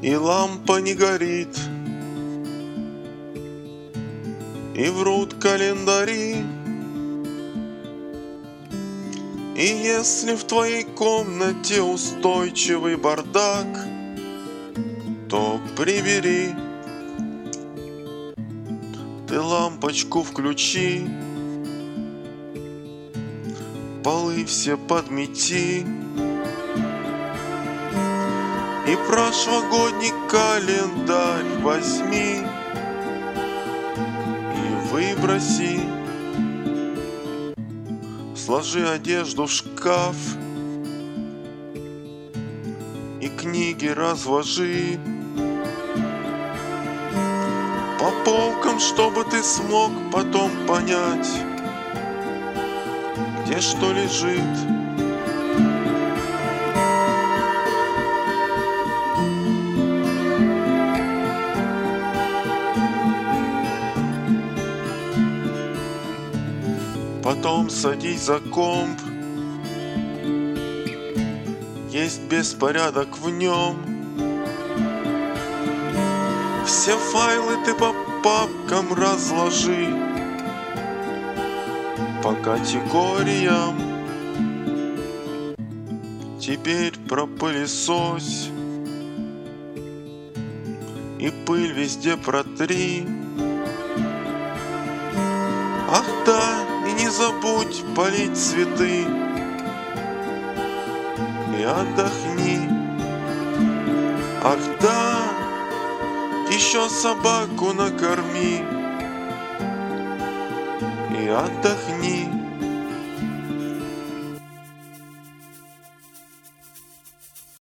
и лампа не горит, и врут календари. И если в твоей комнате устойчивый бардак, то прибери, ты лампочку включи, полы все подмети, и прошлогодний календарь возьми и выброси. Сложи одежду в шкаф и книги разложи по полкам, чтобы ты смог потом понять, где что лежит. Потом садись за комп, есть беспорядок в нем. Все файлы ты по папкам разложи, по категориям. Теперь пропылесось и пыль везде протри. Ах да, и не забудь полить цветы и отдохни. Ах да, еще собаку накорми и отдохни.